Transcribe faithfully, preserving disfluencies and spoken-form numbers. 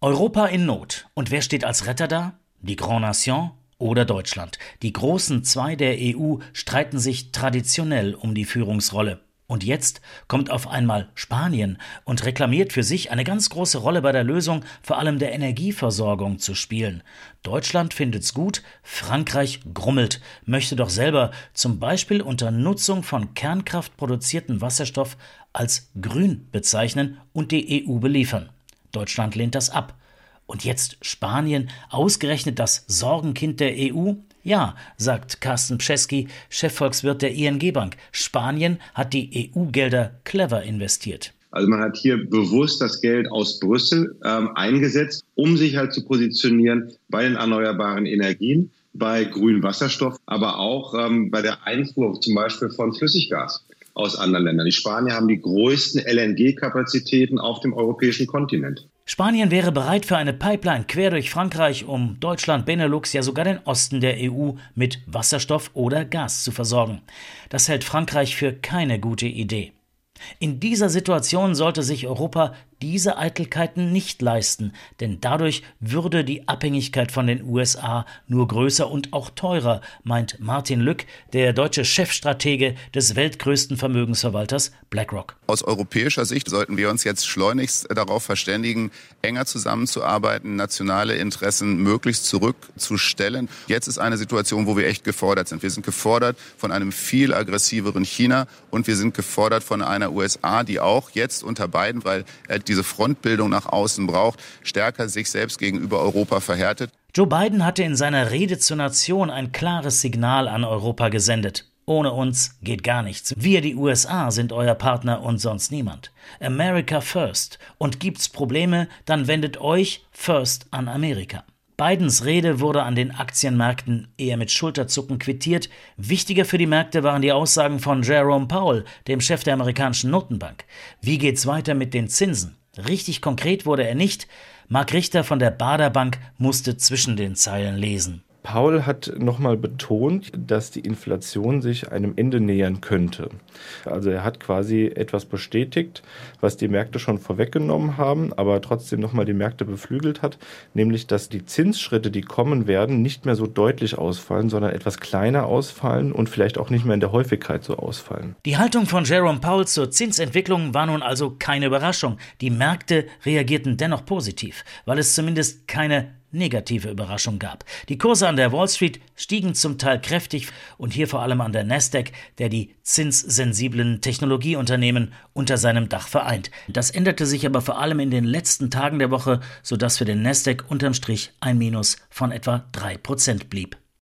Europa in Not. Und wer steht als Retter da? Die Grand Nation oder Deutschland? Die großen zwei der E U streiten sich traditionell um die Führungsrolle. Und jetzt kommt auf einmal Spanien und reklamiert für sich eine ganz große Rolle bei der Lösung vor allem der Energieversorgung zu spielen. Deutschland findet's gut, Frankreich grummelt, möchte doch selber zum Beispiel unter Nutzung von Kernkraft produzierten Wasserstoff als grün bezeichnen und die E U beliefern. Deutschland lehnt das ab. Und jetzt Spanien, ausgerechnet das Sorgenkind der E U? Ja, sagt Carsten Pschesky, Chefvolkswirt der I N G-Bank. Spanien hat die E U-Gelder clever investiert. Also man hat hier bewusst das Geld aus Brüssel ähm, eingesetzt, um sich halt zu positionieren bei den erneuerbaren Energien, bei grünem Wasserstoff, aber auch ähm, bei der Einfuhr zum Beispiel von Flüssiggas aus anderen Ländern. Die Spanier haben die größten L N G-Kapazitäten auf dem europäischen Kontinent. Spanien wäre bereit für eine Pipeline quer durch Frankreich, um Deutschland, Benelux, ja sogar den Osten der E U mit Wasserstoff oder Gas zu versorgen. Das hält Frankreich für keine gute Idee. In dieser Situation sollte sich Europa diese Eitelkeiten nicht leisten, denn dadurch würde die Abhängigkeit von den U S A nur größer und auch teurer, meint Martin Lück, der deutsche Chefstratege des weltgrößten Vermögensverwalters BlackRock. Aus europäischer Sicht sollten wir uns jetzt schleunigst darauf verständigen, enger zusammenzuarbeiten, nationale Interessen möglichst zurückzustellen. Jetzt ist eine Situation, wo wir echt gefordert sind. Wir sind gefordert von einem viel aggressiveren China und wir sind gefordert von einer U S A, die auch jetzt unter Biden, weil er die diese Frontbildung nach außen braucht, stärker sich selbst gegenüber Europa verhärtet. Joe Biden hatte in seiner Rede zur Nation ein klares Signal an Europa gesendet. Ohne uns geht gar nichts. Wir, die U S A, sind euer Partner und sonst niemand. America first. Und gibt's Probleme, dann wendet euch first an Amerika. Bidens Rede wurde an den Aktienmärkten eher mit Schulterzucken quittiert. Wichtiger für die Märkte waren die Aussagen von Jerome Powell, dem Chef der amerikanischen Notenbank. Wie geht's weiter mit den Zinsen? Richtig konkret wurde er nicht. Marc Richter von der Baader Bank musste zwischen den Zeilen lesen. Powell hat nochmal betont, dass die Inflation sich einem Ende nähern könnte. Also er hat quasi etwas bestätigt, was die Märkte schon vorweggenommen haben, aber trotzdem nochmal die Märkte beflügelt hat, nämlich dass die Zinsschritte, die kommen werden, nicht mehr so deutlich ausfallen, sondern etwas kleiner ausfallen und vielleicht auch nicht mehr in der Häufigkeit so ausfallen. Die Haltung von Jerome Powell zur Zinsentwicklung war nun also keine Überraschung. Die Märkte reagierten dennoch positiv, weil es zumindest keine negative Überraschung gab. Die Kurse an der Wall Street stiegen zum Teil kräftig und hier vor allem an der Nasdaq, der die zinssensiblen Technologieunternehmen unter seinem Dach vereint. Das änderte sich aber vor allem in den letzten Tagen der Woche, sodass für den Nasdaq unterm Strich ein Minus von etwa drei Prozent blieb.